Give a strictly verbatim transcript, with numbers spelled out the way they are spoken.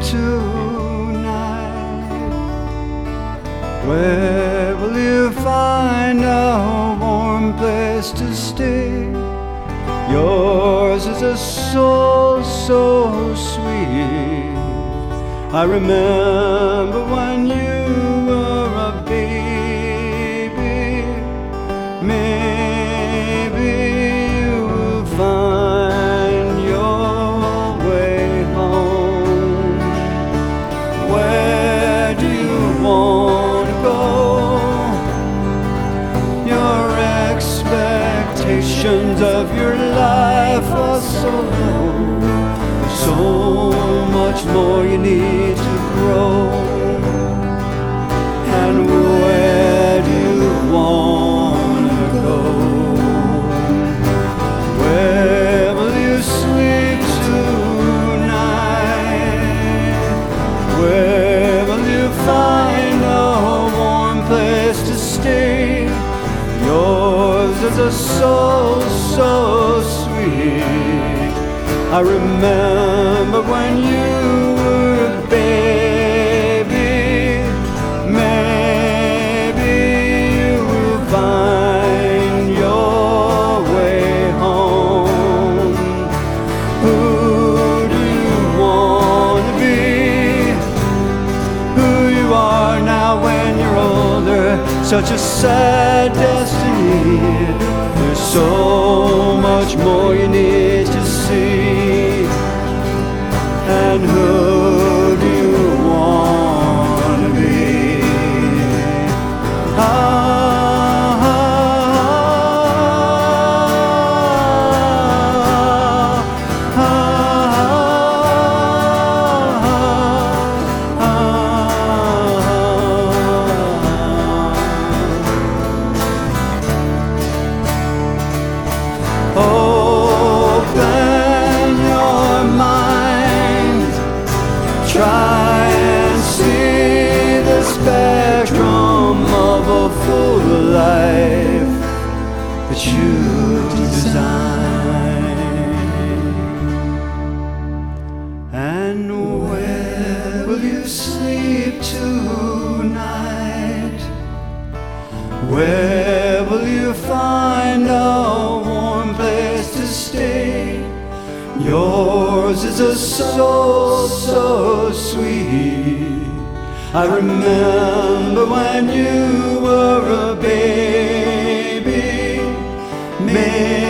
tonight? Where will you find a warm place to stay? Yours is a soul so sweet. I remember when you were a baby. Maybe you will find your way home. Where do you want to go? Your expectations of your life are so low. So much more you need to grow. And where do you want to go? Where will you sleep tonight? Where will you find a warm place to stay? Yours is a soul so sweet. I remember when you were a baby. Maybe you will find your way home. Who do you want to be? Who you are now when you're older, such a sad destiny. There's so much more you need to see. And who do you want to be? Ah, ah, ah, ah, ah. Open your mind. Try and see the spectrum of a full life that you design. And where will you sleep tonight? Where will you find a warm place to stay? Yours is a soul so sweet. I remember when you were a baby. Maybe